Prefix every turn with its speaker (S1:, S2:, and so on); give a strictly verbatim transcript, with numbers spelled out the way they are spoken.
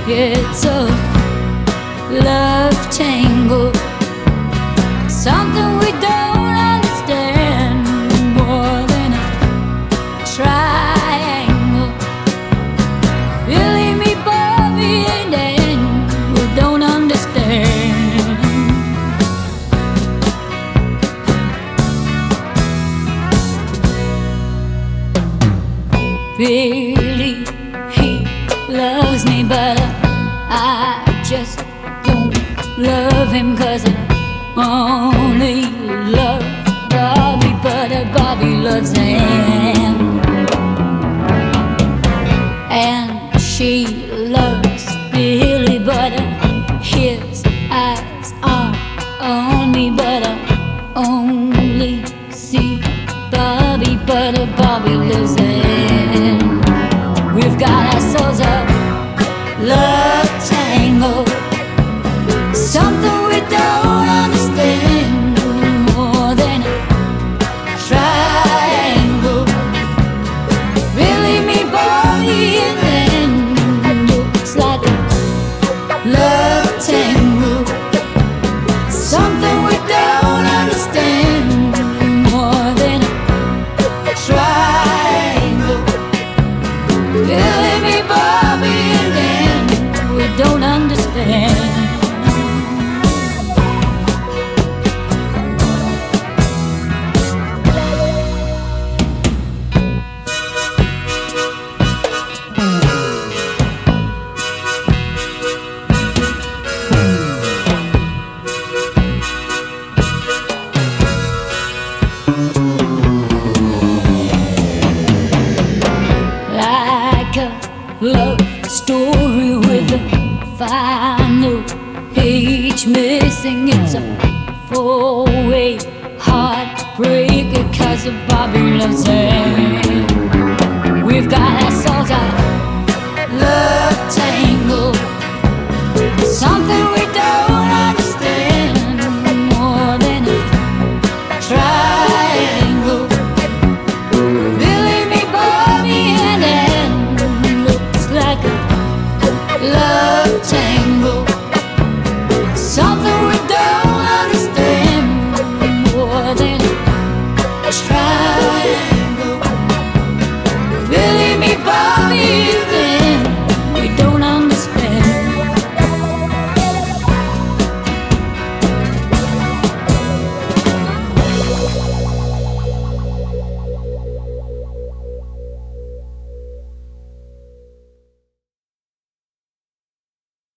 S1: It's a love tangle, something we don't understand more than a triangle. Billy, me, Bobby, and Dan, we don't understand. Billy, he loves me, but I just don't love him, 'cause I only love Bobby, but Bobby loves him. And she loves Billy, but his eyes are on me, but I only see Bobby, but Bobby loves him. We've got ourselves a love tangle, something we don't understand more than a triangle. Really, me, Bobby, and then looks like a love tangle, something we don't understand more than a triangle. Really, me, Bobby, and then we don't understand. Like a love story with a final page missing, it's a four-way heartbreaker, 'cause Bobby loves him. We've got ourselves a love tangle, something we don't understand more than a triangle. Billy, me, Bobby, and Dan looks like a love tangle, something